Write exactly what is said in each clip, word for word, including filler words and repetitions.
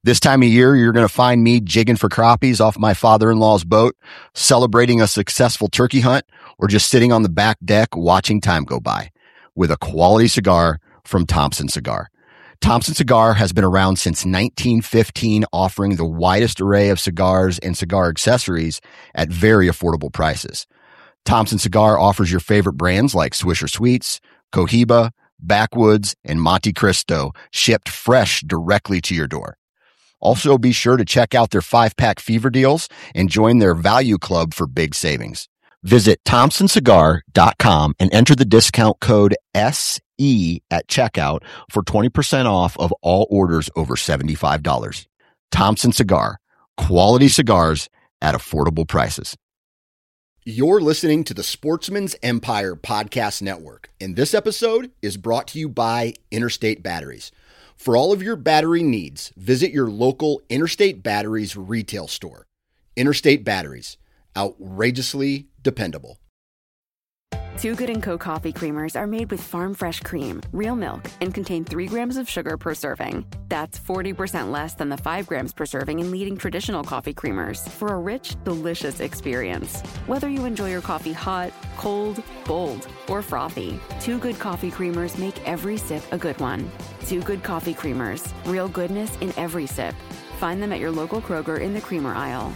This time of year, you're going to find me jigging for crappies off my father-in-law's boat, celebrating a successful turkey hunt, or just sitting on the back deck watching time go by with a quality cigar from Thompson Cigar. Thompson Cigar has been around since nineteen fifteen, offering the widest array of cigars and cigar accessories at very affordable prices. Thompson Cigar offers your favorite brands like Swisher Sweets, Cohiba, Backwoods, and Monte Cristo, shipped fresh directly to your door. Also, be sure to check out their five-pack fever deals and join their value club for big savings. Visit thompson cigar dot com and enter the discount code S E at checkout for twenty percent off of all orders over seventy-five dollars. Thompson Cigar, quality cigars at affordable prices. You're listening to the Sportsman's Empire Podcast Network, and this episode is brought to you by Interstate Batteries. For all of your battery needs, visit your local Interstate Batteries retail store. Interstate Batteries, outrageously dependable. Too Good and Co. coffee creamers are made with farm fresh cream, real milk, and contain three grams of sugar per serving. That's forty percent less than the five grams per serving in leading traditional coffee creamers for a rich, delicious experience. Whether you enjoy your coffee hot, cold, bold, or frothy, Too Good coffee creamers make every sip a good one. Too Good coffee creamers, real goodness in every sip. Find them at your local Kroger in the creamer aisle.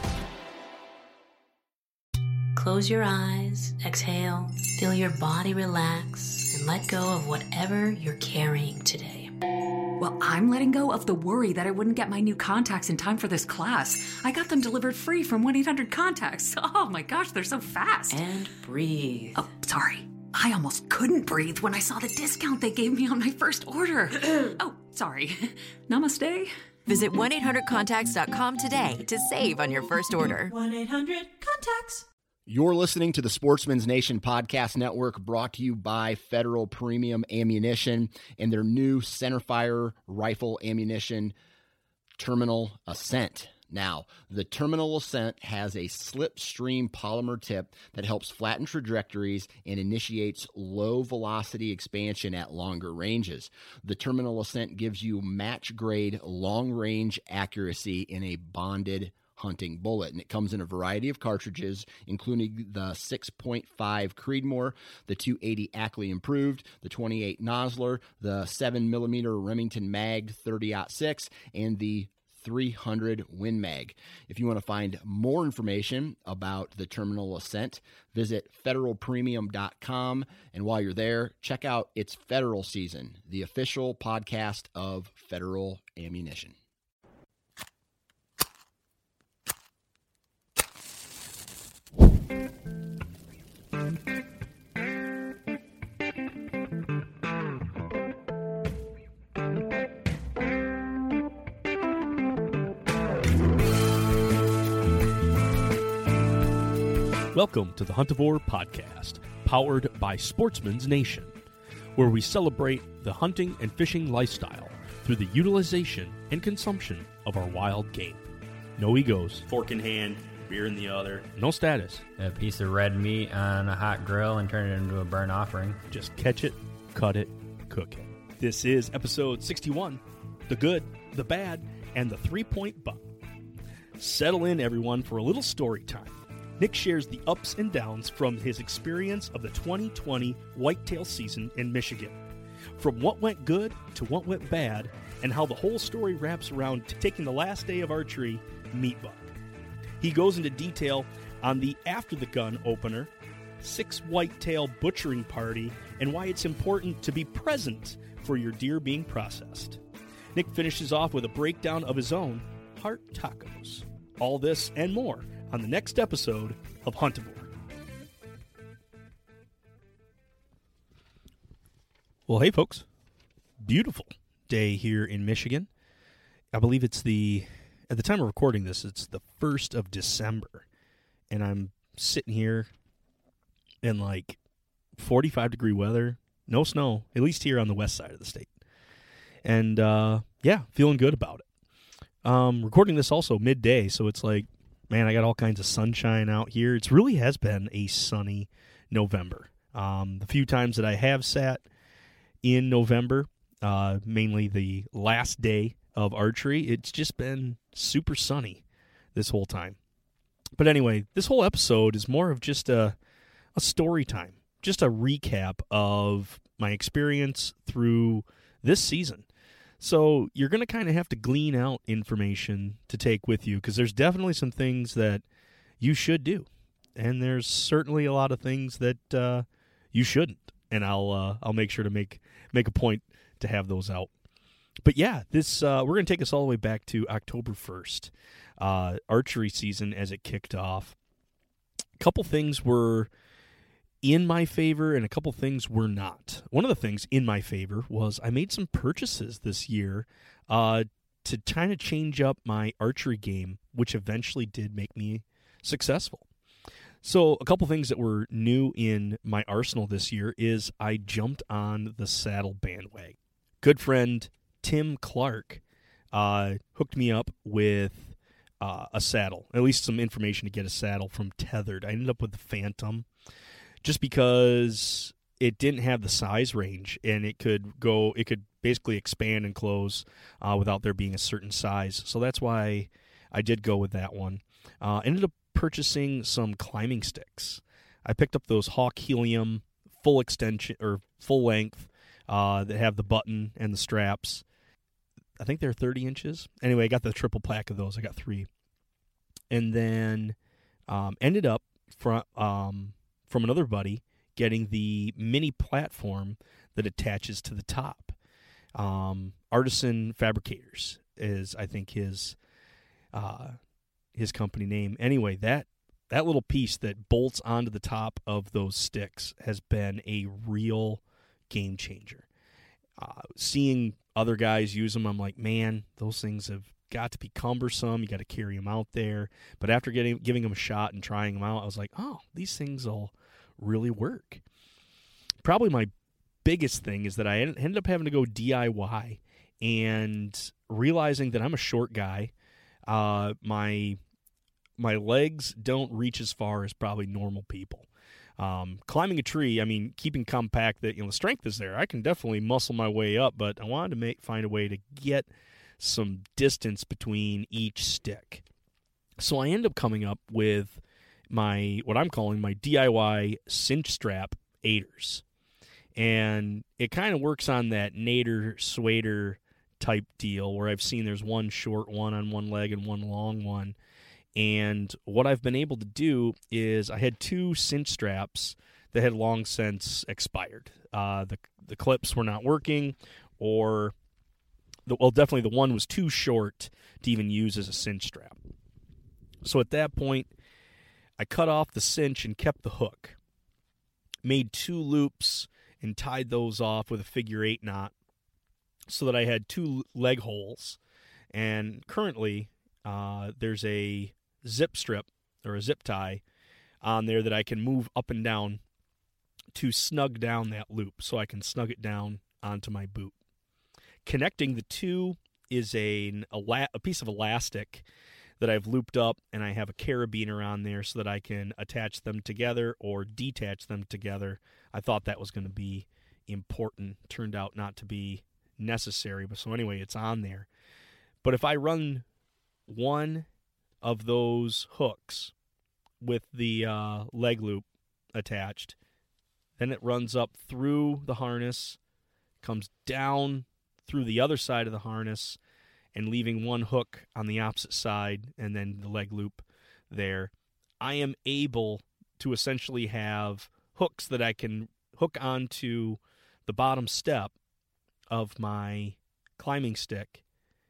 Close your eyes, exhale, feel your body relax, and let go of whatever you're carrying today. Well, I'm letting go of the worry that I wouldn't get my new contacts in time for this class. I got them delivered free from one eight hundred contacts. Oh my gosh, they're so fast. And breathe. Oh, sorry. I almost couldn't breathe when I saw the discount they gave me on my first order. Oh, sorry. Namaste. Visit one eight hundred contacts dot com today to save on your first order. one eight hundred contacts. You're listening to the Sportsman's Nation Podcast Network, brought to you by Federal Premium Ammunition and their new centerfire rifle ammunition, Terminal Ascent. Now, the Terminal Ascent has a slipstream polymer tip that helps flatten trajectories and initiates low-velocity expansion at longer ranges. The Terminal Ascent gives you match-grade long-range accuracy in a bonded hunting bullet, and it comes in a variety of cartridges, including the six point five Creedmoor, the two eighty Ackley Improved, the twenty-eight Nosler, the seven millimeter Remington Mag thirty aught six, and the three hundred Win Mag. If you want to find more information about the Terminal Ascent, visit federal premium dot com, and while you're there, check out It's Federal Season, the official podcast of Federal Ammunition. Welcome to the Huntivore Podcast, powered by Sportsman's Nation, where we celebrate the hunting and fishing lifestyle through the utilization and consumption of our wild game. No egos. Fork in hand, beer in the other. No status. A piece of red meat on a hot grill and turn it into a burnt offering. Just catch it, cut it, cook it. This is episode sixty-one, the good, the bad, and the three-point buck. Settle in, everyone, for a little story time. Nick shares the ups and downs from his experience of the twenty twenty whitetail season in Michigan. From what went good to what went bad, and how the whole story wraps around to taking the last day of archery, meat buck. He goes into detail on the after-the-gun opener, six whitetail butchering party, and why it's important to be present for your deer being processed. Nick finishes off with a breakdown of his own heart tacos. All this and more on the next episode of Huntivore. Well, hey, folks. Beautiful day here in Michigan. I believe it's the, at the time of recording this, it's the first of December. And I'm sitting here in like forty-five degree weather, no snow, at least here on the west side of the state. And, uh, yeah, feeling good about it. Um, recording this also midday, so it's like, man, I got all kinds of sunshine out here. It really has been a sunny November. Um, the few times that I have sat in November, uh, mainly the last day of archery. It's just been super sunny this whole time. But anyway, this whole episode is more of just a, a story time, just a recap of my experience through this season. So you're going to kind of have to glean out information to take with you, because there's definitely some things that you should do, and there's certainly a lot of things that uh, you shouldn't. And I'll uh, I'll make sure to make make a point to have those out. But yeah, this uh, we're going to take us all the way back to October first, uh, archery season as it kicked off. A couple things were in my favor and a couple things were not. One of the things in my favor was I made some purchases this year uh, to kind of change up my archery game, which eventually did make me successful. So a couple things that were new in my arsenal this year is I jumped on the saddle bandwagon. Good friend Tim Clark uh, hooked me up with uh, a saddle, at least some information to get a saddle from Tethered. I ended up with the Phantom just because it didn't have the size range, and it could go, it could basically expand and close uh, without there being a certain size. So that's why I did go with that one. Uh, ended up purchasing some climbing sticks. I picked up those Hawk Helium full extension or full length uh, that have the button and the straps. I think they're thirty inches. Anyway, I got the triple pack of those. I got three. And then um, ended up from, um, from another buddy getting the mini platform that attaches to the top. Um, Artisan Fabricators is, I think, his uh, his company name. Anyway, that that little piece that bolts onto the top of those sticks has been a real game changer. Uh, seeing other guys use them, I'm like, man, those things have got to be cumbersome. You got to carry them out there. But after getting giving them a shot and trying them out, I was like, oh, these things will really work. Probably my biggest thing is that I ended up having to go D I Y and realizing that I'm a short guy. Uh, my my legs don't reach as far as probably normal people. Um, climbing a tree, I mean, keeping compact, that, you know, the strength is there. I can definitely muscle my way up, but I wanted to make find a way to get some distance between each stick. So I end up coming up with my, what I'm calling my D I Y cinch strap aiders. And it kind of works on that Nader Swader type deal where I've seen there's one short one on one leg and one long one. And what I've been able to do is I had two cinch straps that had long since expired. Uh, the the clips were not working, or, the, well, definitely the one was too short to even use as a cinch strap. So at that point, I cut off the cinch and kept the hook. Made two loops and tied those off with a figure eight knot so that I had two leg holes. And currently, uh, there's a zip strip or a zip tie on there that I can move up and down to snug down that loop so I can snug it down onto my boot. Connecting the two is a, a, a piece of elastic that I've looped up, and I have a carabiner on there so that I can attach them together or detach them together. I thought that was going to be important. Turned out not to be necessary, but so anyway, it's on there. But if I run one of those hooks with the uh, leg loop attached, then it runs up through the harness, comes down through the other side of the harness, and leaving one hook on the opposite side and then the leg loop there, I am able to essentially have hooks that I can hook onto the bottom step of my climbing stick,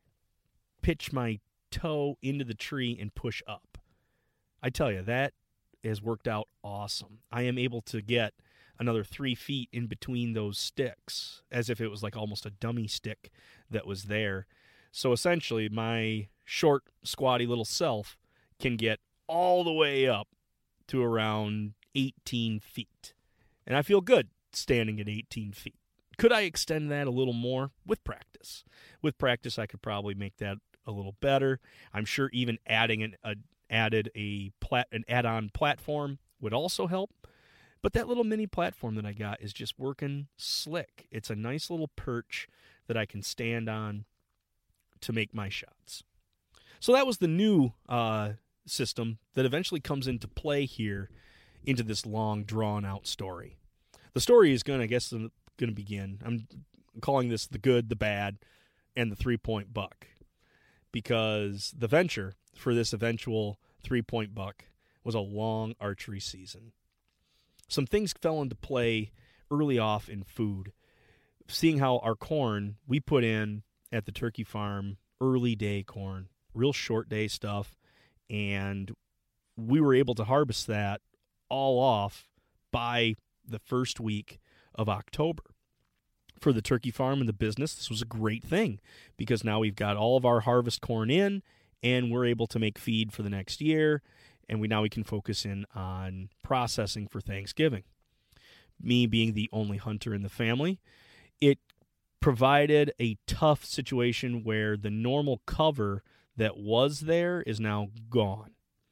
pitch my toe into the tree, and push up. I tell you, that has worked out awesome. I am able to get another three feet in between those sticks, as if it was like almost a dummy stick that was there. So essentially, my short, squatty little self can get all the way up to around eighteen feet. And I feel good standing at eighteen feet. Could I extend that a little more? With practice. With practice, I could probably make that a little better. I'm sure even adding an a, added a plat, an add-on platform would also help. But that little mini platform that I got is just working slick. It's a nice little perch that I can stand on to make my shots. So that was the new uh, system that eventually comes into play here into this long, drawn-out story. The story is going to, I guess, going to begin. I'm calling this the good, the bad, and the three-point buck, because the venture for this eventual three-point buck was a long archery season. Some things fell into play early off in food, seeing how our corn we put in at the turkey farm, early day corn, real short day stuff, and we were able to harvest that all off by the first week of October. For the turkey farm and the business, this was a great thing, because now we've got all of our harvest corn in, and we're able to make feed for the next year, and we now we can focus in on processing for Thanksgiving. Me being the only hunter in the family, it provided a tough situation where the normal cover that was there is now gone.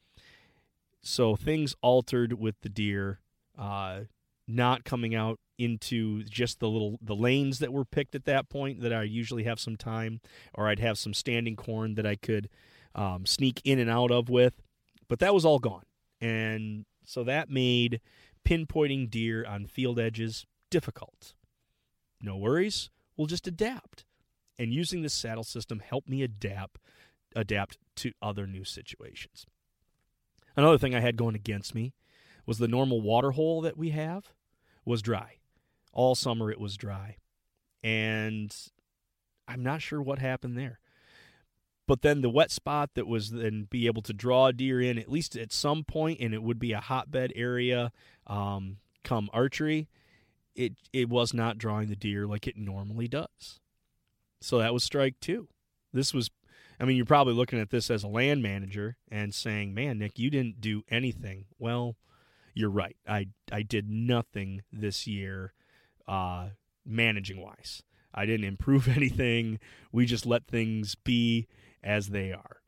So things altered with the deer, uh, not coming out into just the little the lanes that were picked at that point that I usually have some time, or I'd have some standing corn that I could um, sneak in and out of with, but that was all gone. And so that made pinpointing deer on field edges difficult. No worries, we'll just adapt. And using this saddle system helped me adapt adapt to other new situations. Another thing I had going against me was the normal water hole that we have was dry. All summer it was dry. And I'm not sure what happened there. But then the wet spot that was then be able to draw a deer in, at least at some point, and it would be a hotbed area um, come archery, it it was not drawing the deer like it normally does. So that was strike two. This was, I mean, you're probably looking at this as a land manager and saying, man, Nick, you didn't do anything. Well, you're right. I, I did nothing this year uh, managing-wise. I didn't improve anything. We just let things be as they are.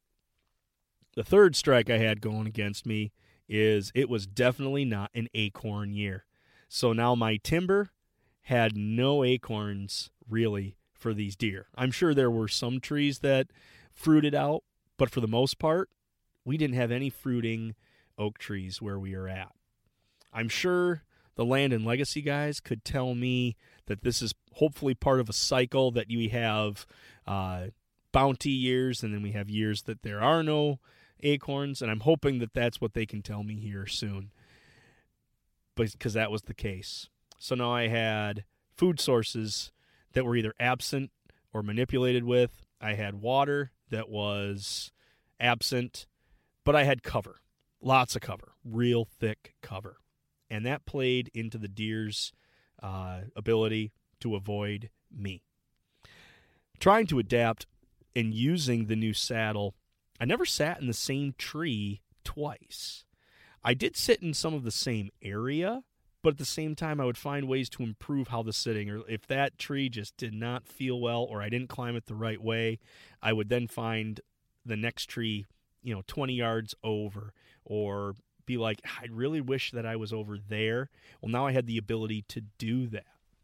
The third strike I had going against me is it was definitely not an acorn year. So now my timber had no acorns really for these deer. I'm sure there were some trees that fruited out, but for the most part, we didn't have any fruiting oak trees where we are at. I'm sure the Land and Legacy guys could tell me that this is hopefully part of a cycle, that you have uh, bounty years, and then we have years that there are no acorns, and I'm hoping that that's what they can tell me here soon, because that was the case. So now I had food sources that were either absent or manipulated with. I had water that was absent, but I had cover, lots of cover, real thick cover. And that played into the deer's uh, ability to avoid me. Trying to adapt and using the new saddle, I never sat in the same tree twice. I did sit in some of the same area, but at the same time I would find ways to improve how the sitting, or if that tree just did not feel well or I didn't climb it the right way, I would then find the next tree, you know, twenty yards over, or be like, I really wish that I was over there. Well, now I had the ability to do that.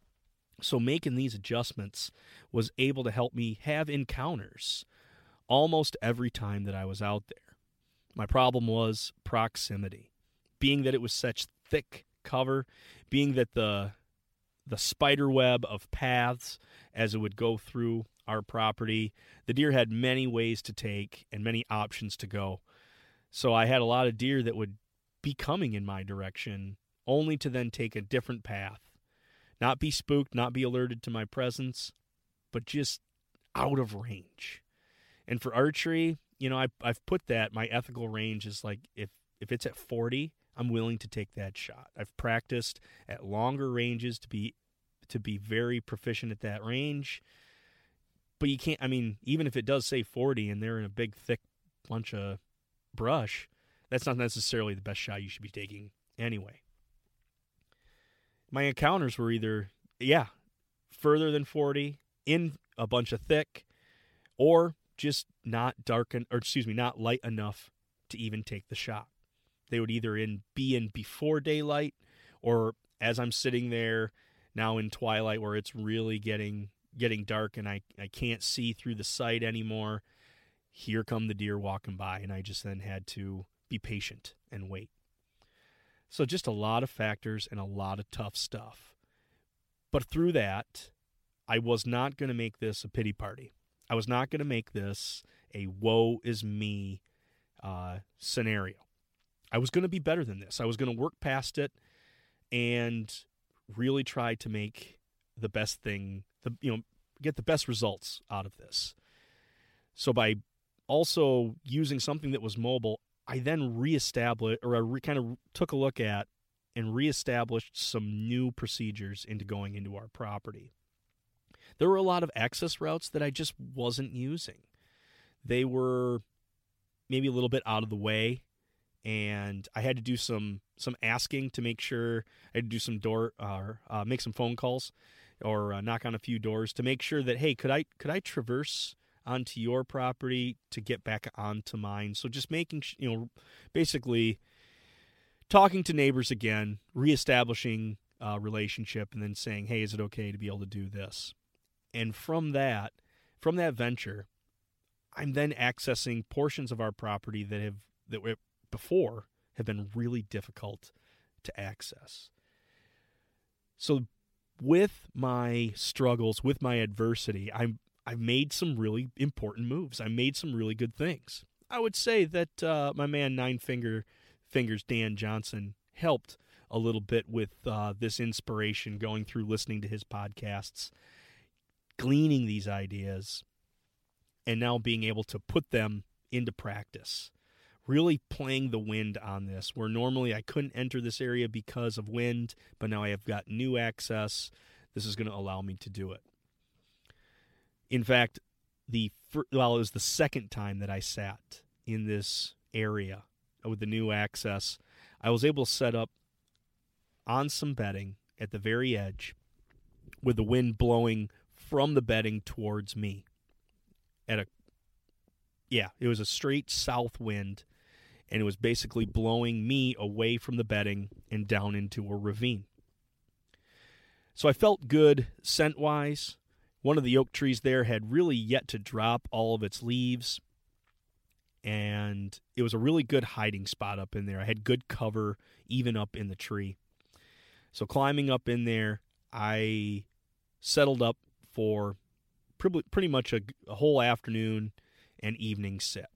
So making these adjustments was able to help me have encounters almost every time that I was out there. My problem was proximity. Being that it was such thick cover, being that the the spider web of paths as it would go through our property, the deer had many ways to take and many options to go. So I had a lot of deer that would be coming in my direction, only to then take a different path. Not be spooked, not be alerted to my presence, but just out of range. And for archery, you know, I, I've put that, my ethical range is like, if, if it's at forty, I'm willing to take that shot. I've practiced at longer ranges to be to be very proficient at that range. But you can't, I mean, even if it does say forty and they're in a big, thick bunch of brush, that's not necessarily the best shot you should be taking anyway. My encounters were either, yeah, further than forty, in a bunch of thick, or just not dark, or excuse me, not light enough to even take the shot. They would either in be in before daylight, or as I'm sitting there now in twilight where it's really getting getting dark and I, I can't see through the sight anymore. Here come the deer walking by, and I just then had to be patient and wait. So just a lot of factors and a lot of tough stuff. But through that, I was not going to make this a pity party. I was not going to make this a woe is me uh, scenario. I was going to be better than this. I was going to work past it and really try to make the best thing, the you know, get the best results out of this. So by also using something that was mobile, I then reestablished, or I re, kind of took a look at and reestablished some new procedures into going into our property. There were a lot of access routes that I just wasn't using. They were maybe a little bit out of the way, and I had to do some some asking to make sure. I had to do some door, uh, uh, make some phone calls, or uh, knock on a few doors to make sure that, hey, could I could I traverse onto your property to get back onto mine? So just making, you know, basically talking to neighbors again, reestablishing a relationship, and then saying, hey, is it okay to be able to do this? And from that, from that venture, I'm then accessing portions of our property that have that were before have been really difficult to access. So with my struggles, with my adversity, I'm I've made some really important moves. I made some really good things. I would say that uh, my man Nine Finger Fingers Dan Johnson helped a little bit with uh, this inspiration, going through listening to his podcasts, gleaning these ideas, and now being able to put them into practice. Really playing the wind on this, where normally I couldn't enter this area because of wind, but now I have got new access. This is going to allow me to do it. In fact, the well, it was the second time that I sat in this area with the new access. I was able to set up on some bedding at the very edge with the wind blowing from the bedding towards me. At a yeah, it was a straight south wind, and it was basically blowing me away from the bedding and down into a ravine. So I felt good scent-wise. One of the oak trees there had really yet to drop all of its leaves, and it was a really good hiding spot up in there. I had good cover even up in the tree. So climbing up in there, I settled up for pretty much a, a whole afternoon and evening sit.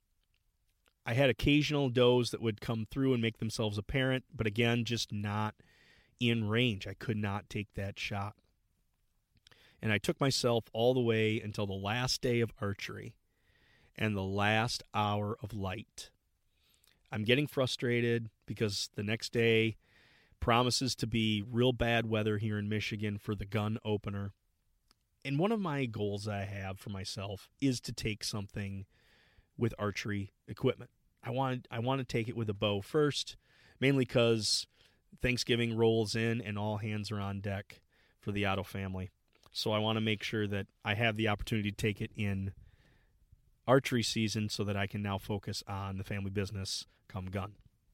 I had occasional does that would come through and make themselves apparent, but again, just not in range. I could not take that shot. And I took myself all the way until the last day of archery and the last hour of light. I'm getting frustrated because the next day promises to be real bad weather here in Michigan for the gun opener. And one of my goals I have for myself is to take something with archery equipment. I want I want to take it with a bow first, mainly because Thanksgiving rolls in and all hands are on deck for the Otto family. So I want to make sure that I have the opportunity to take it in archery season so that I can now focus on the family business come gun.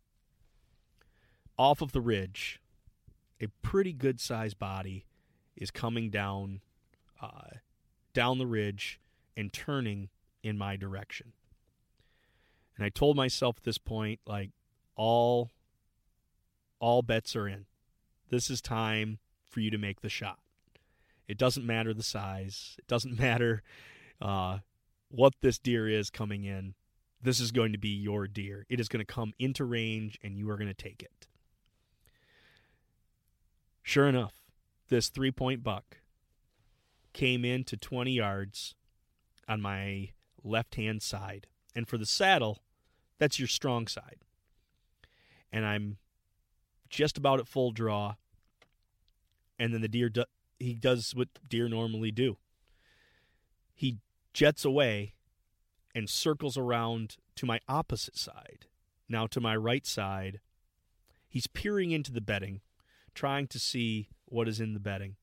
Off of the ridge, a pretty good-sized body is coming down uh, down the ridge and turning in my direction. And I told myself at this point, like, all, all bets are in. This is time for you to make the shot. It doesn't matter the size. It doesn't matter uh, what this deer is coming in. This is going to be your deer. It is going to come into range, and you are going to take it. Sure enough, this three-point buck came in to twenty yards on my left-hand side. And for the saddle, that's your strong side. And I'm just about at full draw, and then the deer do- he does what deer normally do. He jets away and circles around to my opposite side. Now to my right side, he's peering into the bedding, trying to see what is in the bedding.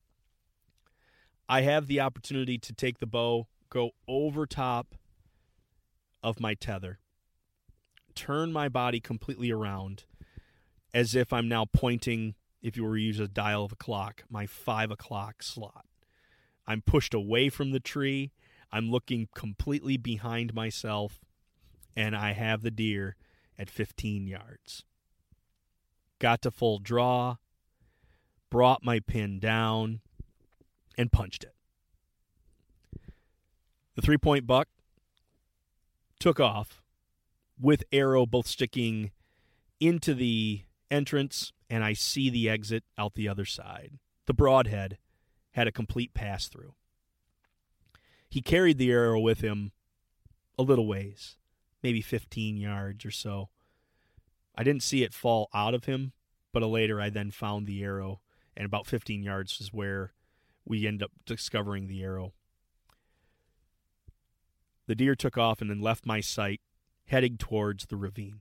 I have the opportunity to take the bow, go over top of my tether, turn my body completely around as if I'm now pointing, if you were to use a dial of a clock, my five o'clock slot. I'm pushed away from the tree. I'm looking completely behind myself, and I have the deer at fifteen yards. Got to full draw, brought my pin down, and punched it. The three-point buck took off with arrow both sticking into the entrance, and I see the exit out the other side. The broadhead had a complete pass-through. He carried the arrow with him a little ways, maybe fifteen yards or so. I didn't see it fall out of him, but later I then found the arrow, and about fifteen yards is where we end up discovering the arrow. The deer took off and then left my sight, heading towards the ravine.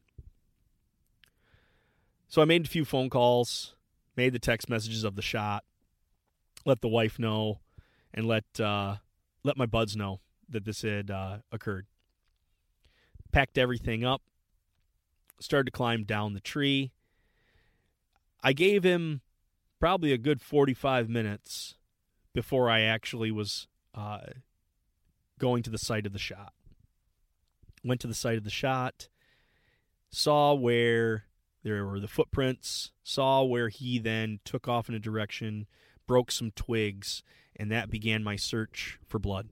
So I made a few phone calls, made the text messages of the shot, let the wife know, and let uh, let my buds know that this had uh, occurred. Packed everything up, started to climb down the tree. I gave him probably a good forty-five minutes before I actually was uh, going to the site of the shot. Went to the site of the shot, saw where there were the footprints, saw where he then took off in a direction, broke some twigs, and that began my search for blood.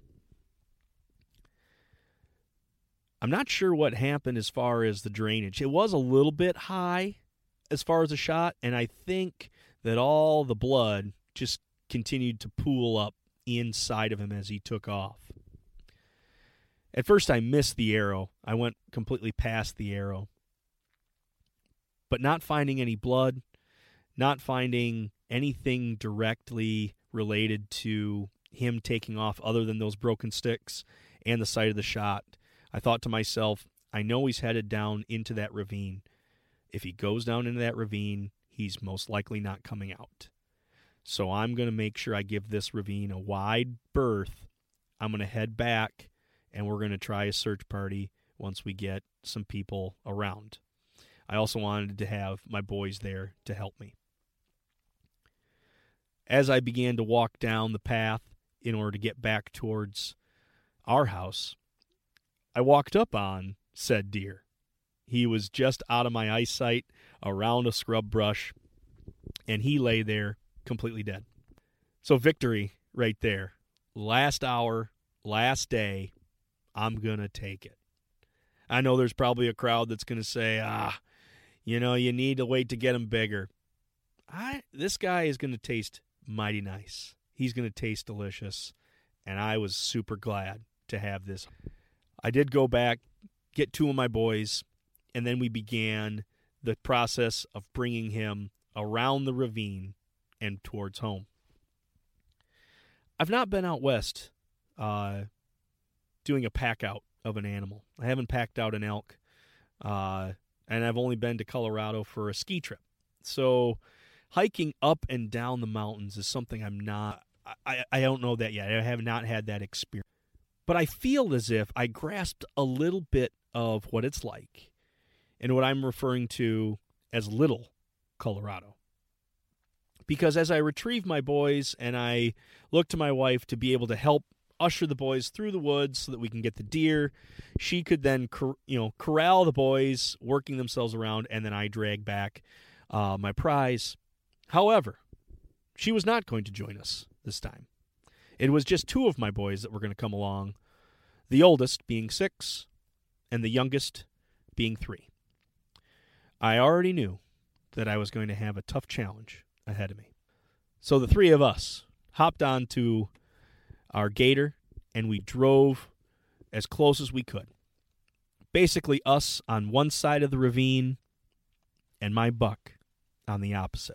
I'm not sure what happened as far as the drainage. It was a little bit high as far as the shot, and I think that all the blood just continued to pool up inside of him as he took off. At first, I missed the arrow. I went completely past the arrow. But not finding any blood, not finding anything directly related to him taking off other than those broken sticks and the site of the shot, I thought to myself, I know he's headed down into that ravine. If he goes down into that ravine, he's most likely not coming out. So I'm going to make sure I give this ravine a wide berth. I'm going to head back, and we're going to try a search party once we get some people around. I also wanted to have my boys there to help me. As I began to walk down the path in order to get back towards our house, I walked up on said deer. He was just out of my eyesight around a scrub brush, and he lay there completely dead. So victory right there. Last hour, last day, I'm going to take it. I know there's probably a crowd that's going to say, ah, you know, you need to wait to get him bigger. I This guy is going to taste mighty nice. He's going to taste delicious, and I was super glad to have this. I did go back, get two of my boys, and then we began the process of bringing him around the ravine and towards home. I've not been out west uh, doing a pack out of an animal. I haven't packed out an elk, uh, and I've only been to Colorado for a ski trip. So hiking up and down the mountains is something I'm not, I, I don't know that yet. I have not had that experience. But I feel as if I grasped a little bit of what it's like and what I'm referring to as Little Colorado. Because as I retrieve my boys and I look to my wife to be able to help usher the boys through the woods so that we can get the deer, she could then cor- you know, corral the boys, working themselves around, and then I drag back uh, my prize. However, she was not going to join us this time. It was just two of my boys that were going to come along, the oldest being six and the youngest being three. I already knew that I was going to have a tough challenge ahead of me. So the three of us hopped onto our gator and we drove as close as we could. Basically us on one side of the ravine and my buck on the opposite.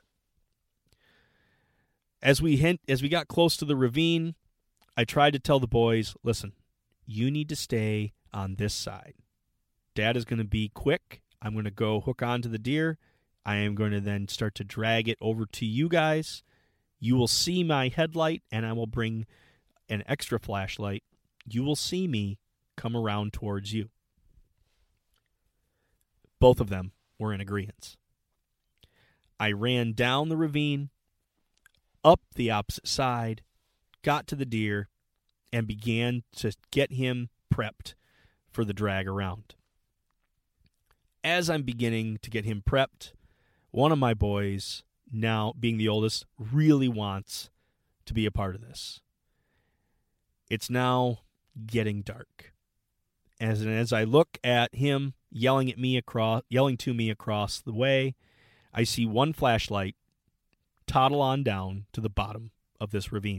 As we hint, as we got close to the ravine, I tried to tell the boys, listen, you need to stay on this side. Dad is going to be quick. I'm going to go hook onto the deer. I am going to then start to drag it over to you guys. You will see my headlight, and I will bring an extra flashlight. You will see me come around towards you. Both of them were in agreement. I ran down the ravine, up the opposite side, got to the deer and began to get him prepped for the drag around. As I'm beginning to get him prepped, one of my boys, now being the oldest, really wants to be a part of this. It's now getting dark. As as I look at him yelling at me across, yelling to me across the way, I see one flashlight toddle on down to the bottom of this ravine.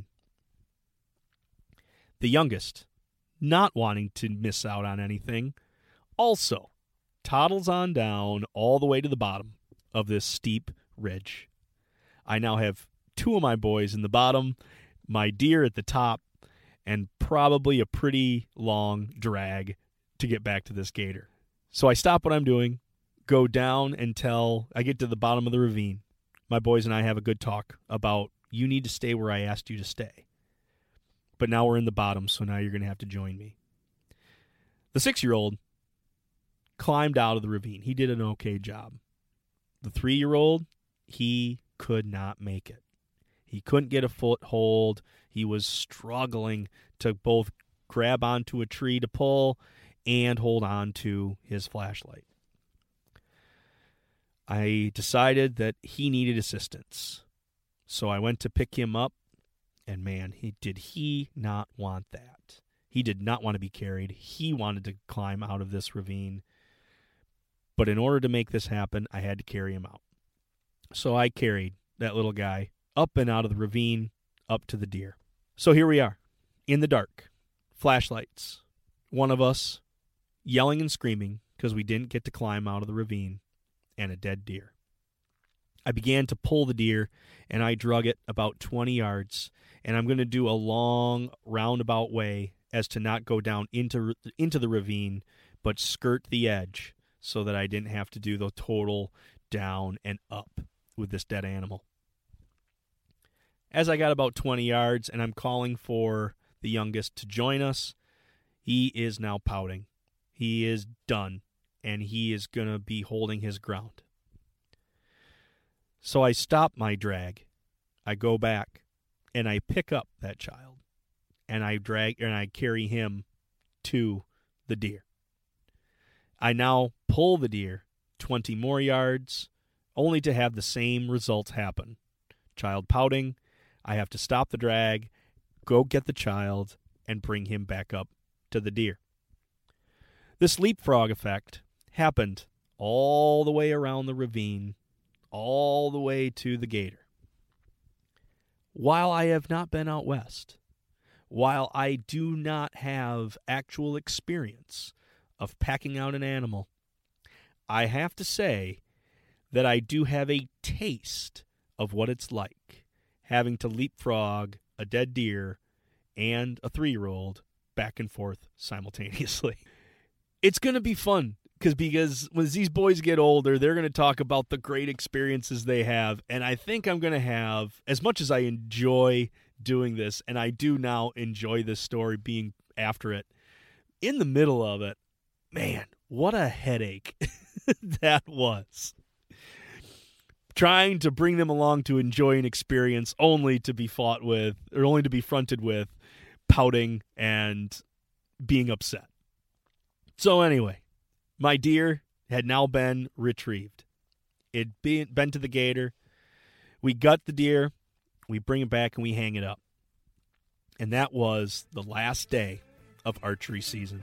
The youngest, not wanting to miss out on anything, also toddles on down all the way to the bottom of this steep ridge. I now have two of my boys in the bottom, my deer at the top, and probably a pretty long drag to get back to this gator. So I stop what I'm doing, go down until I get to the bottom of the ravine. My boys and I have a good talk about, you need to stay where I asked you to stay. But now we're in the bottom, so now you're going to have to join me. The six-year-old climbed out of the ravine. He did an okay job. The three-year-old, he could not make it. He couldn't get a foothold. He was struggling to both grab onto a tree to pull and hold on to his flashlight. I decided that he needed assistance. So I went to pick him up, and man, he did he not want that. He did not want to be carried. He wanted to climb out of this ravine. But in order to make this happen, I had to carry him out. So I carried that little guy up and out of the ravine, up to the deer. So here we are, in the dark, flashlights, one of us yelling and screaming because we didn't get to climb out of the ravine, and a dead deer. I began to pull the deer, and I drug it about twenty yards, and I'm going to do a long roundabout way as to not go down into into the ravine, but skirt the edge so that I didn't have to do the total down and up with this dead animal. As I got about twenty yards and I'm calling for the youngest to join us, he is now pouting. He is done, and he is going to be holding his ground. So I stop my drag. I go back, and I pick up that child, and I drag and I carry him to the deer. I now pull the deer twenty more yards, only to have the same results happen. Child pouting, I have to stop the drag, go get the child, and bring him back up to the deer. This leapfrog effect happened all the way around the ravine, all the way to the gator. While I have not been out west, while I do not have actual experience of packing out an animal, I have to say that I do have a taste of what it's like having to leapfrog a dead deer and a three-year-old back and forth simultaneously. It's going to be fun because because when these boys get older, they're going to talk about the great experiences they have, and I think I'm going to have, as much as I enjoy doing this, and I do now enjoy this story being after it, in the middle of it, man, what a headache that was. Trying to bring them along to enjoy an experience only to be fought with, or only to be fronted with pouting and being upset. So anyway, my deer had now been retrieved. It had been to the gator. We gut the deer, we bring it back, and we hang it up. And that was the last day of archery season.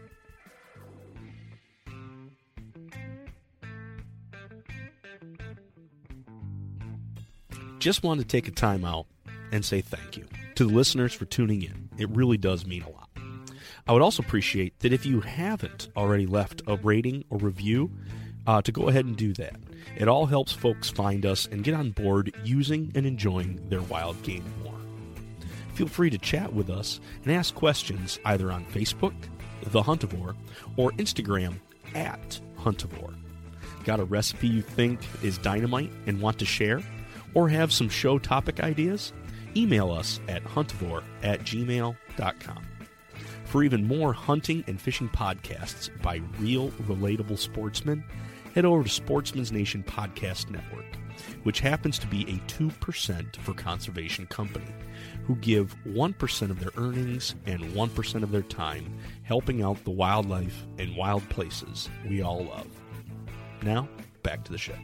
Just wanted to take a time out and say thank you to the listeners for tuning in. It really does mean a lot. I would also appreciate that if you haven't already left a rating or review, uh, to go ahead and do that. It all helps folks find us and get on board using and enjoying their wild game more. Feel free to chat with us and ask questions either on Facebook, The Huntivore, or Instagram at Huntivore. Got a recipe you think is dynamite and want to share? Or have some show topic ideas? Email us at huntivore at gmail dot com. For even more hunting and fishing podcasts by real, relatable sportsmen, head over to Sportsman's Nation Podcast Network, which happens to be a two percent for Conservation Company, who give one percent of their earnings and one percent of their time helping out the wildlife and wild places we all love. Now, back to the show.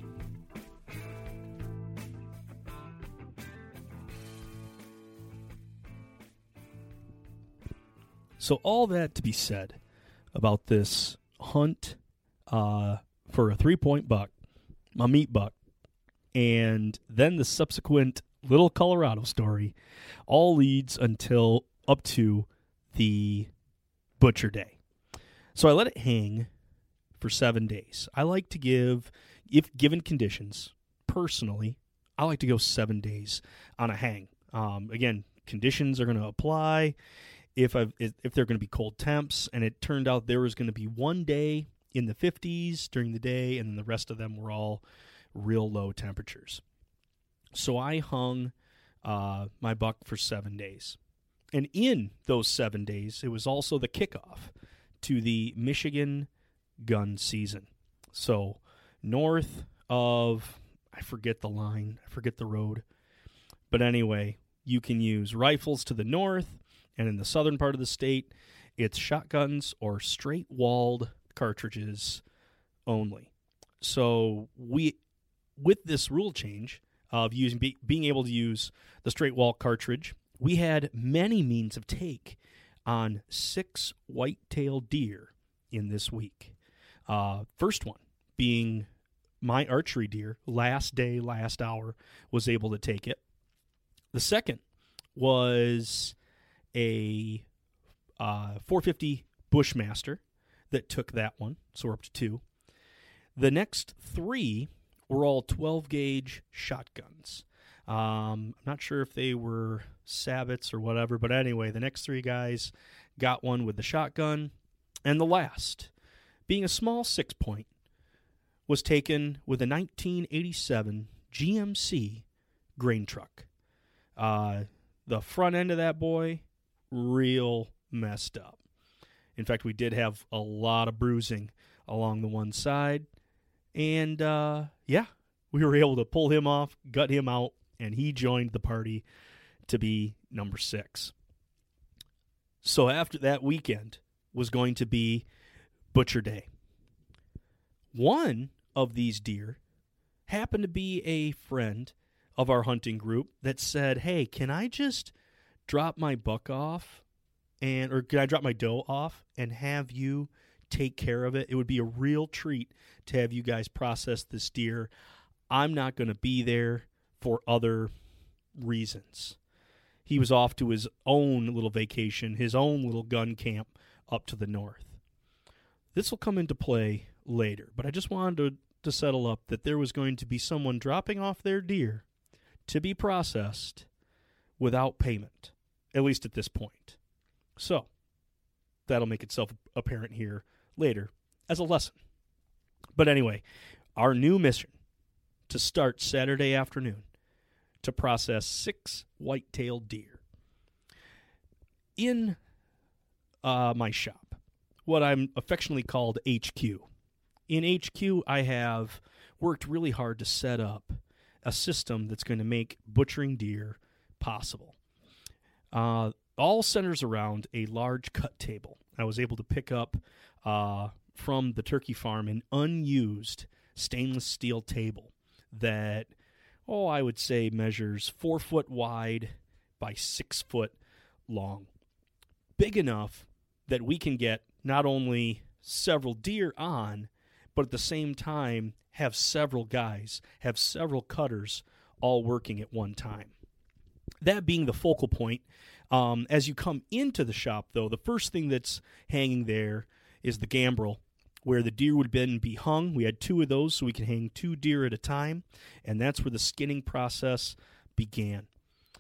So all that to be said about this hunt uh, for a three-point buck, a meat buck, and then the subsequent little Colorado story all leads until up to the butcher day. So I let it hang for seven days. I like to give, if given conditions, personally, I like to go seven days on a hang. Um, again, conditions are going to apply. If I've, if they're going to be cold temps, and it turned out there was going to be one day in the fifties during the day, and then the rest of them were all real low temperatures. So I hung uh, my buck for seven days. And in those seven days, it was also the kickoff to the Michigan gun season. So north of, I forget the line, I forget the road. But anyway, you can use rifles to the north, and in the southern part of the state, it's shotguns or straight-walled cartridges only. So we, with this rule change of using be, being able to use the straight-wall cartridge, we had many means of take on six white-tailed deer in this week. Uh, first one being my archery deer, last day, last hour, was able to take it. The second was a uh, four fifty Bushmaster that took that one, so we're up to two. The next three were all twelve gauge shotguns. Um, I'm not sure if they were Sabbats or whatever, but anyway, the next three guys got one with the shotgun. And the last, being a small six-point, was taken with a nineteen eighty-seven G M C grain truck. Uh, the front end of that boy, real messed up. In fact, we did have a lot of bruising along the one side. And, uh, yeah, we were able to pull him off, gut him out, and he joined the party to be number six. So after that weekend was going to be Butcher Day. One of these deer happened to be a friend of our hunting group that said, hey, can I just drop my buck off and or can I drop my doe off and have you take care of it? It would be a real treat to have you guys process this deer. I'm not going to be there for other reasons. He was off to his own little vacation, his own little gun camp up to the north. This will come into play later, but I just wanted to, to settle up that there was going to be someone dropping off their deer to be processed without payment, at least at this point. So that'll make itself apparent here later as a lesson. But anyway, our new mission to start Saturday afternoon to process six white-tailed deer in uh, my shop, what I'm affectionately called H Q. In H Q, I have worked really hard to set up a system that's going to make butchering deer possible. Uh, all centers around a large cut table. I was able to pick up uh, from the turkey farm an unused stainless steel table that, oh, I would say measures four foot wide by six foot long. Big enough that we can get not only several deer on, but at the same time have several guys, have several cutters all working at one time. That being the focal point, um, as you come into the shop, though, the first thing that's hanging there is the gambrel, where the deer would then be hung. We had two of those, so we could hang two deer at a time, and that's where the skinning process began.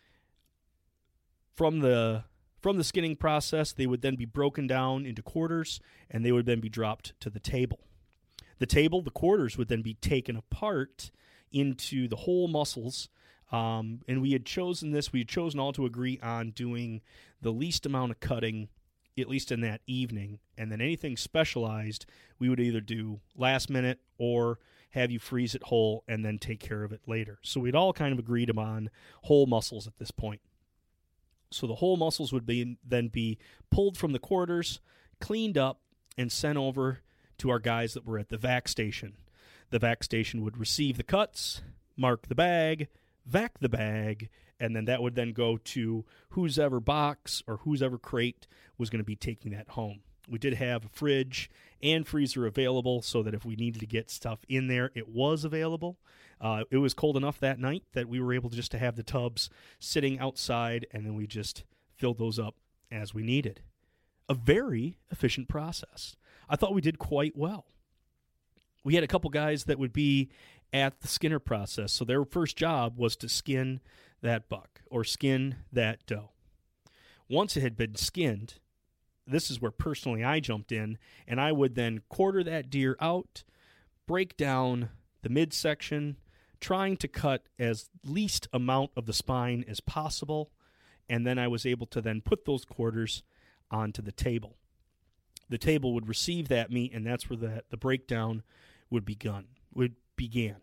From the from the skinning process, they would then be broken down into quarters, and they would then be dropped to the table. The table, the quarters, would then be taken apart into the whole muscles, um, and we had chosen this, we had chosen all to agree on doing the least amount of cutting, at least in that evening, And then anything specialized, we would either do last minute or have you freeze it whole and then take care of it later. So we'd all kind of agreed upon whole mussels at this point. So the whole mussels would be then be pulled from the quarters, cleaned up, and sent over to our guys that were at the vac station. The vac station would receive the cuts, mark the bag, vac the bag, and then that would then go to whose ever box or whose ever crate was going to be taking that home. We did have a fridge and freezer available so that if we needed to get stuff in there, it was available. Uh, it was cold enough that night that we were able to just to have the tubs sitting outside, and then we just filled those up as we needed. A very efficient process. I thought we did quite well. We had a couple guys that would be at the skinner process, so their first job was to skin that buck or skin that doe. Once it had been skinned, this is where personally I jumped in, and I would then quarter that deer out, break down the midsection, trying to cut as least amount of the spine as possible, and then I was able to then put those quarters onto the table. The table would receive that meat, and that's where the, the breakdown would begun, would began.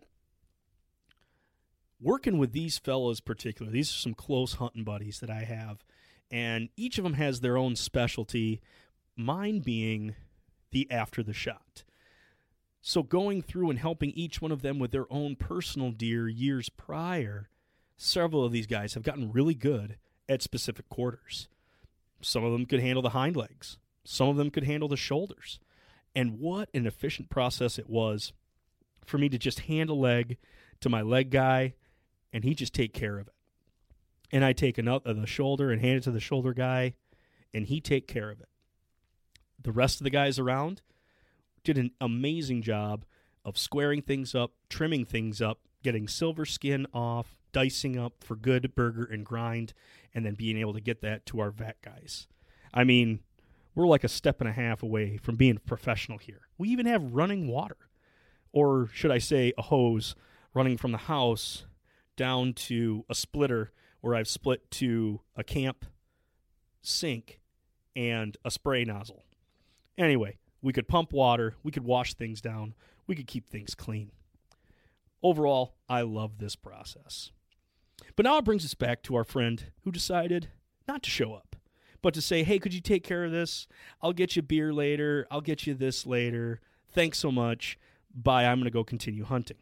Working with these fellows particular, these are some close hunting buddies that I have, and each of them has their own specialty, mine being the after the shot. So going through and helping each one of them with their own personal deer years prior, several of these guys have gotten really good at specific quarters. Some of them could handle the hind legs. Some of them could handle the shoulders. And what an efficient process it was for me to just hand a leg to my leg guy, and he just take care of it. And I take another the shoulder and hand it to the shoulder guy, and he take care of it. The rest of the guys around did an amazing job of squaring things up, trimming things up, getting silver skin off, dicing up for good burger and grind, and then being able to get that to our vet guys. I mean, we're like a step and a half away from being professional here. We even have running water, or should I say a hose, running from the house down to a splitter where I've split to a camp sink and a spray nozzle. Anyway, we could pump water, we could wash things down, we could keep things clean. Overall, I love this process. But now it brings us back to our friend who decided not to show up, but to say, hey, could you take care of this? I'll get you beer later. I'll get you this later. Thanks so much. Bye, I'm going to go continue hunting.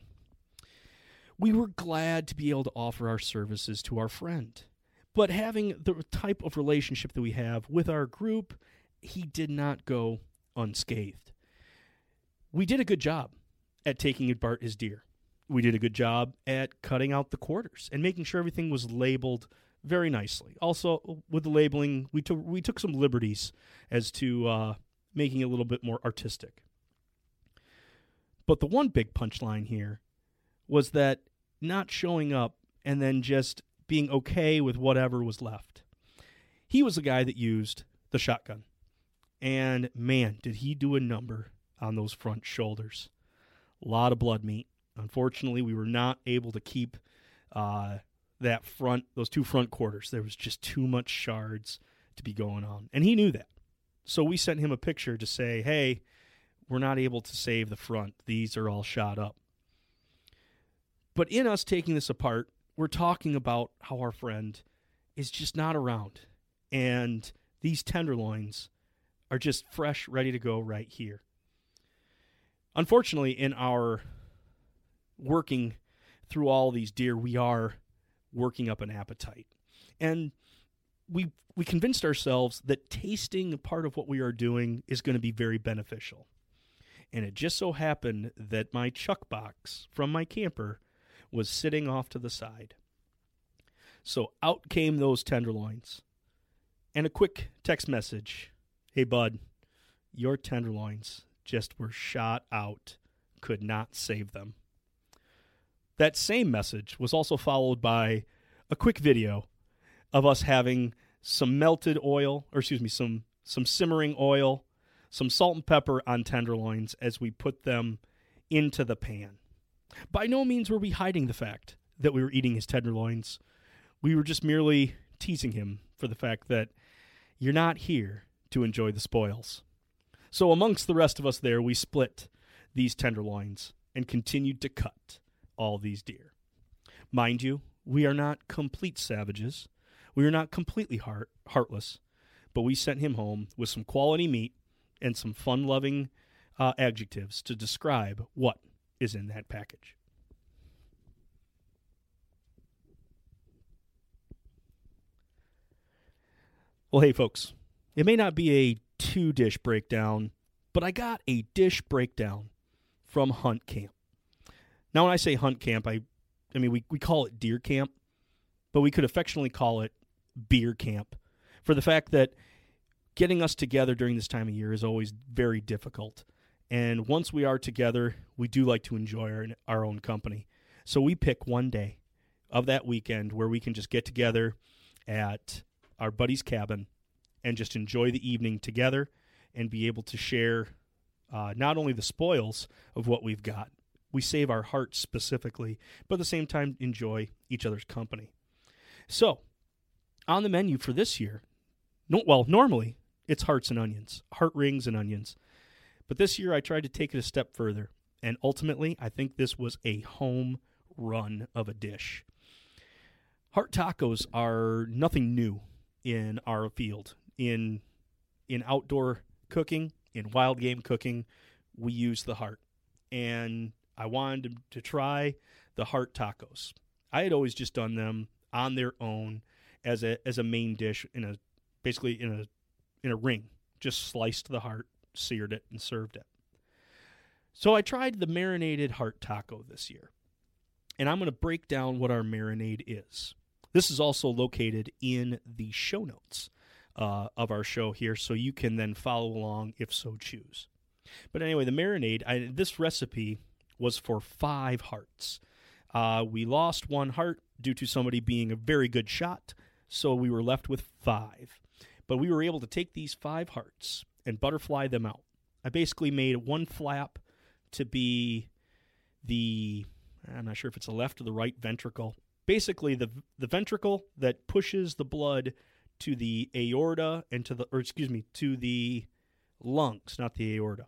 We were glad to be able to offer our services to our friend. But having the type of relationship that we have with our group, he did not go unscathed. We did a good job at taking apart his deer. We did a good job at cutting out the quarters and making sure everything was labeled very nicely. Also, with the labeling, we took we took some liberties as to uh, making it a little bit more artistic. But the one big punchline here was that not showing up and then just being okay with whatever was left. He was the guy that used the shotgun. And man, did he do a number on those front shoulders. A lot of blood meat. Unfortunately, we were not able to keep uh, that front, those two front quarters. There was just too much shards to be going on. And he knew that. So we sent him a picture to say, hey, we're not able to save the front. These are all shot up. But in us taking this apart, we're talking about how our friend is just not around. And these tenderloins are just fresh, ready to go right here. Unfortunately, in our working through all these deer, we are working up an appetite. And we we convinced ourselves that tasting part of what we are doing is going to be very beneficial. And it just so happened that my chuck box from my camper was sitting off to the side. So out came those tenderloins. And a quick text message. Hey, bud, your tenderloins just were shot out. Could not save them. That same message was also followed by a quick video of us having some melted oil, or excuse me, some some simmering oil, some salt and pepper on tenderloins as we put them into the pan. By no means were we hiding the fact that we were eating his tenderloins. We were just merely teasing him for the fact that you're not here to enjoy the spoils. So amongst the rest of us there, we split these tenderloins and continued to cut all these deer. Mind you, we are not complete savages. We are not completely heart, heartless, but we sent him home with some quality meat and some fun-loving uh, adjectives to describe what is in that package. Well, hey, folks, it may not be a two-dish breakdown, but I got a dish breakdown from Hunt Camp. Now, when I say Hunt Camp, I, I mean, we, we call it Deer Camp, but we could affectionately call it Beer Camp for the fact that getting us together during this time of year is always very difficult. And once we are together, we do like to enjoy our, our own company. So we pick one day of that weekend where we can just get together at our buddy's cabin and just enjoy the evening together and be able to share uh, not only the spoils of what we've got, we save our hearts specifically, but at the same time enjoy each other's company. So, on the menu for this year, no, well, normally it's hearts and onions, heart rings and onions. But this year I tried to take it a step further, and ultimately I think this was a home run of a dish. Heart tacos are nothing new in our field. In in outdoor cooking, in wild game cooking, we use the heart. And I wanted to try the heart tacos. I had always just done them on their own as a as a main dish in a basically in a in a ring. Just sliced the heart, seared it, and served it. So I tried the marinated heart taco this year. And I'm going to break down what our marinade is. This is also located in the show notes uh, of our show here, so you can then follow along if so choose. But anyway, the marinade, I, this recipe was for five hearts. Uh, we lost one heart due to somebody being a very good shot, so we were left with five. But we were able to take these five hearts and butterfly them out. I basically made one flap to be the, I'm not sure if it's the left or the right ventricle. Basically, the the ventricle that pushes the blood to the aorta and to the, or excuse me, to the lungs, not the aorta.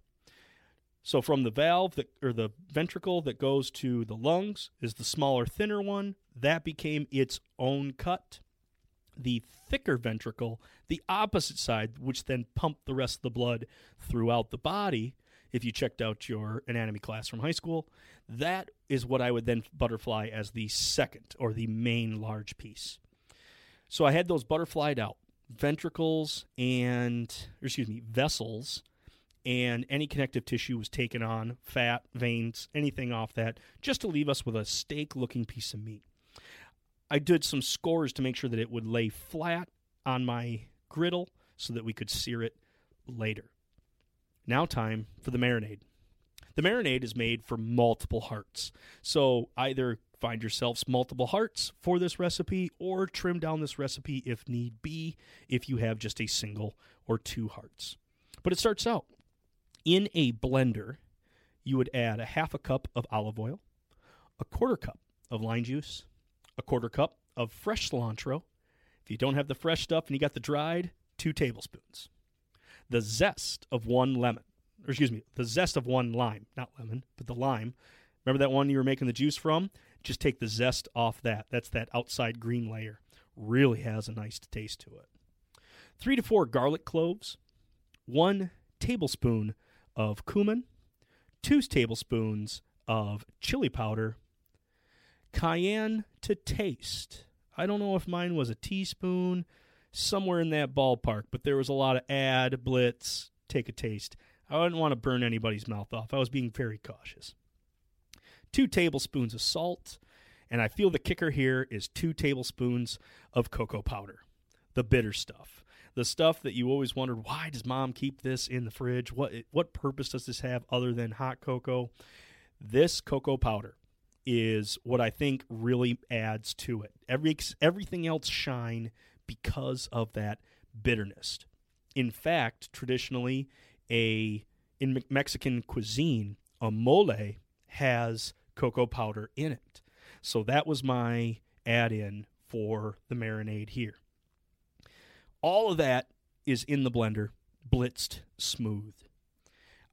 So from the valve that, or the ventricle that goes to the lungs is the smaller, thinner one. That became its own cut. The thicker ventricle, the opposite side, which then pumped the rest of the blood throughout the body, if you checked out your anatomy class from high school, that is what I would then butterfly as the second or the main large piece. So I had those butterflied out, ventricles and, or excuse me, vessels, and any connective tissue was taken on, fat, veins, anything off that, just to leave us with a steak-looking piece of meat. I did some scores to make sure that it would lay flat on my griddle so that we could sear it later. Now time for the marinade. The marinade is made for multiple hearts. So either find yourselves multiple hearts for this recipe or trim down this recipe if need be if you have just a single or two hearts. But it starts out in a blender. You would add a half a cup of olive oil, a quarter cup of lime juice, a quarter cup of fresh cilantro. If you don't have the fresh stuff and you got the dried, two tablespoons. The zest of one lemon, or excuse me, the zest of one lime, not lemon, but the lime. Remember that one you were making the juice from? Just take the zest off that. That's that outside green layer. Really has a nice taste to it. Three to four garlic cloves, one tablespoon of cumin, two tablespoons of chili powder, cayenne to taste. I don't know if mine was a teaspoon, somewhere in that ballpark, but there was a lot of add, blitz, take a taste. I didn't want to burn anybody's mouth off. I was being very cautious. Two tablespoons of salt, and I feel the kicker here is two tablespoons of cocoa powder, the bitter stuff. The stuff that you always wondered, why does Mom keep this in the fridge? What what purpose does this have other than hot cocoa? This cocoa powder is what I think really adds to it. Every everything else shine because of that bitterness. In fact, traditionally, a in Mexican cuisine, a mole has cocoa powder in it. So that was my add-in for the marinade here. All of that is in the blender, blitzed smooth.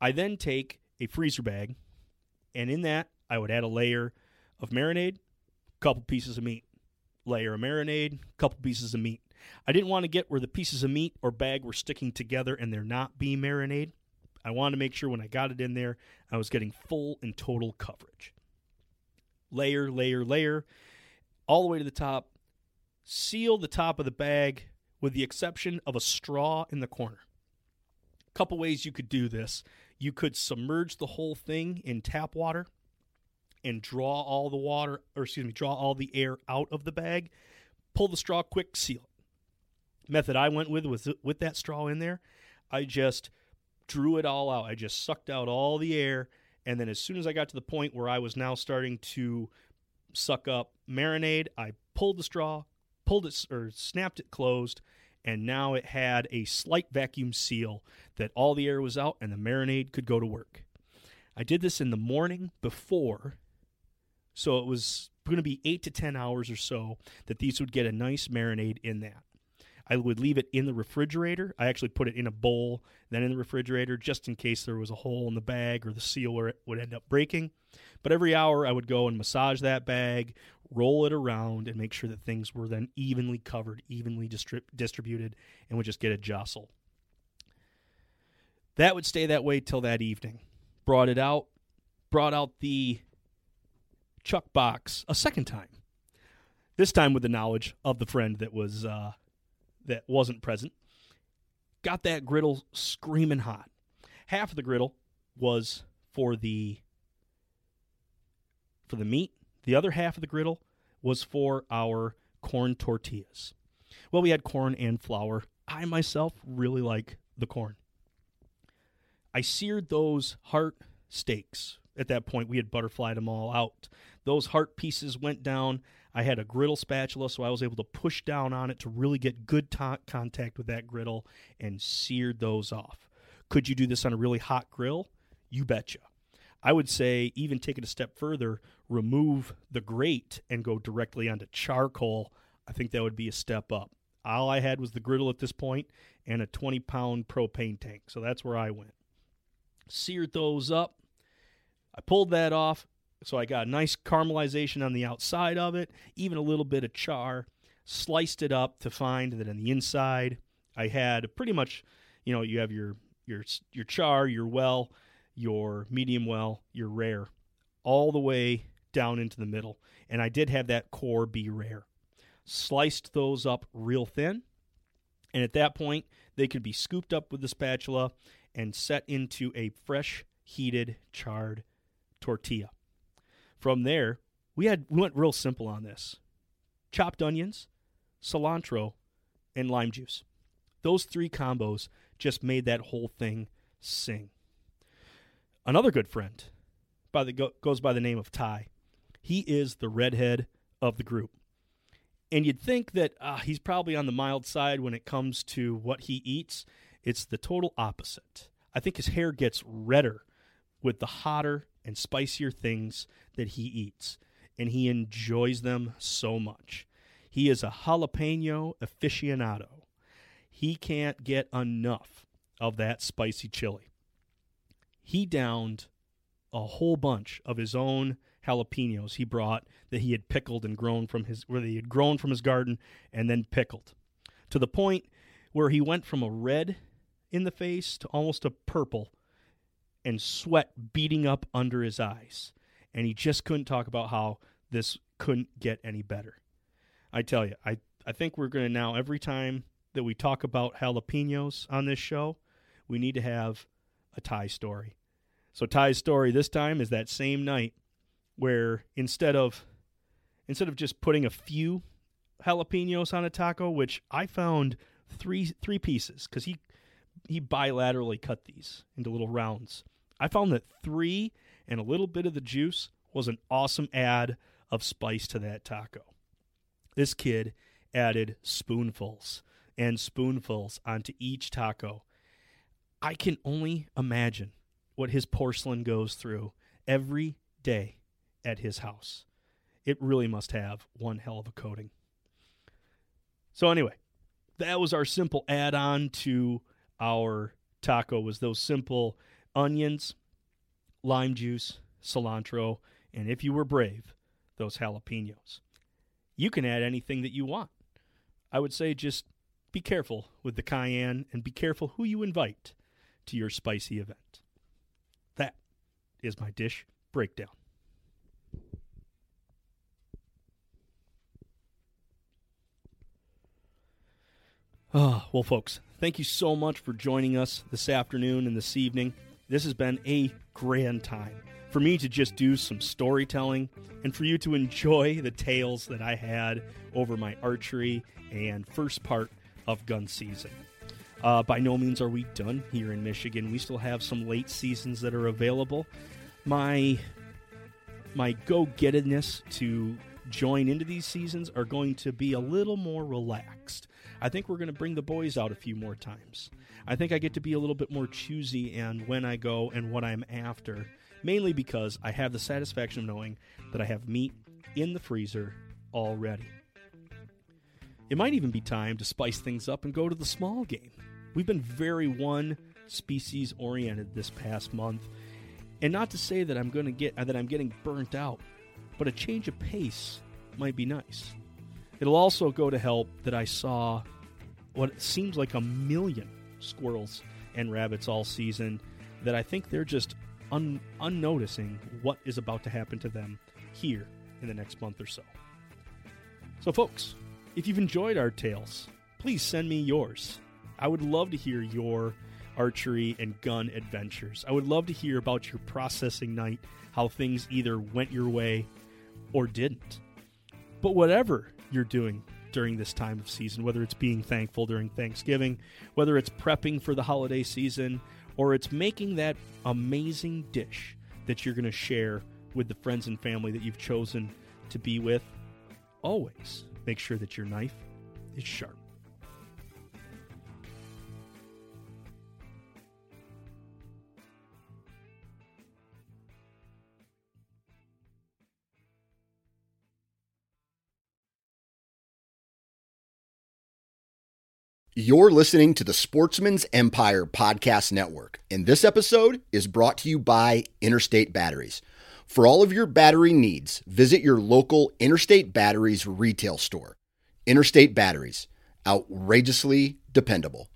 I then take a freezer bag, and in that, I would add a layer of marinade, couple pieces of meat. Layer of marinade, couple pieces of meat. I didn't want to get where the pieces of meat or bag were sticking together and they're not being marinade. I wanted to make sure when I got it in there, I was getting full and total coverage. Layer, layer, layer, all the way to the top. Seal the top of the bag with the exception of a straw in the corner. A couple ways you could do this. You could submerge the whole thing in tap water and draw all the water, or excuse me, draw all the air out of the bag. Pull the straw quick, seal it. Method I went with was with that straw in there. I just drew it all out. I just sucked out all the air, and then as soon as I got to the point where I was now starting to suck up marinade, I pulled the straw, pulled it or snapped it closed, and now it had a slight vacuum seal that all the air was out and the marinade could go to work. I did this in the morning before, so it was going to be eight to ten hours or so that these would get a nice marinade in that. I would leave it in the refrigerator. I actually put it in a bowl, then in the refrigerator, just in case there was a hole in the bag or the seal where it would end up breaking. But every hour I would go and massage that bag, roll it around, and make sure that things were then evenly covered, evenly distrib- distributed, and would just get a jostle. That would stay that way till that evening. Brought it out, brought out the chuck box a second time. This time with the knowledge of the friend that was uh, that wasn't present. Got that griddle screaming hot. Half of the griddle was for the for the meat. The other half of the griddle was for our corn tortillas. Well, we had corn and flour. I myself really like the corn. I seared those heart steaks. At that point, we had butterflied them all out. Those heart pieces went down. I had a griddle spatula, so I was able to push down on it to really get good to- contact with that griddle and seared those off. Could you do this on a really hot grill? You betcha. I would say even take it a step further, remove the grate and go directly onto charcoal. I think that would be a step up. All I had was the griddle at this point and a twenty-pound propane tank, so that's where I went. Seared those up. I pulled that off, so I got a nice caramelization on the outside of it, even a little bit of char. Sliced it up to find that on the inside, I had pretty much, you know, you have your your your char, your well, your medium well, your rare, all the way down into the middle. And I did have that core be rare. Sliced those up real thin, and at that point, they could be scooped up with the spatula and set into a fresh, heated, charred tortilla. From there, we had we went real simple on this. Chopped onions, cilantro, and lime juice. Those three combos just made that whole thing sing. Another good friend by the go, goes by the name of Ty. He is the redhead of the group. And you'd think that uh, he's probably on the mild side when it comes to what he eats. It's the total opposite. I think his hair gets redder with the hotter and spicier things that he eats, and he enjoys them so much. He is a jalapeno aficionado. He can't get enough of that spicy chili. He downed a whole bunch of his own jalapenos he brought that he had pickled and grown from his, where he had grown from his garden and then pickled, to the point where he went from a red in the face to almost a purple, and sweat beating up under his eyes. And he just couldn't talk about how this couldn't get any better. I tell you, I, I think we're going to now, every time that we talk about jalapenos on this show, we need to have a Ty story. So Ty's story this time is that same night where instead of instead of just putting a few jalapenos on a taco, which I found three three pieces, because he, he bilaterally cut these into little rounds. I found that three and a little bit of the juice was an awesome add of spice to that taco. This kid added spoonfuls and spoonfuls onto each taco. I can only imagine what his porcelain goes through every day at his house. It really must have one hell of a coating. So anyway, that was our simple add-on to our taco, was those simple onions, lime juice, cilantro, and if you were brave, those jalapenos. You can add anything that you want. I would say just be careful with the cayenne and be careful who you invite to your spicy event. That is my dish breakdown. Oh, well, folks, thank you so much for joining us this afternoon and this evening. This has been a grand time for me to just do some storytelling and for you to enjoy the tales that I had over my archery and first part of gun season. Uh, by no means are we done here in Michigan. We still have some late seasons that are available. My, my go-gettedness to join into these seasons are going to be a little more relaxed. I think we're going to bring the boys out a few more times. I think I get to be a little bit more choosy in when I go and what I'm after, mainly because I have the satisfaction of knowing that I have meat in the freezer already. It might even be time to spice things up and go to the small game. We've been very one species oriented this past month, and not to say that I'm going to get that I'm getting burnt out, but a change of pace might be nice. It'll also go to help that I saw what seems like a million squirrels and rabbits all season, that I think they're just un- unnoticing what is about to happen to them here in the next month or so. So folks, if you've enjoyed our tales, please send me yours. I would love to hear your archery and gun adventures. I would love to hear about your processing night, how things either went your way or didn't. But whatever you're doing during this time of season, whether it's being thankful during Thanksgiving, whether it's prepping for the holiday season, or it's making that amazing dish that you're going to share with the friends and family that you've chosen to be with, always make sure that your knife is sharp. You're listening to the Sportsman's Empire Podcast Network, and this episode is brought to you by Interstate Batteries. For all of your battery needs, visit your local Interstate Batteries retail store. Interstate Batteries, outrageously dependable.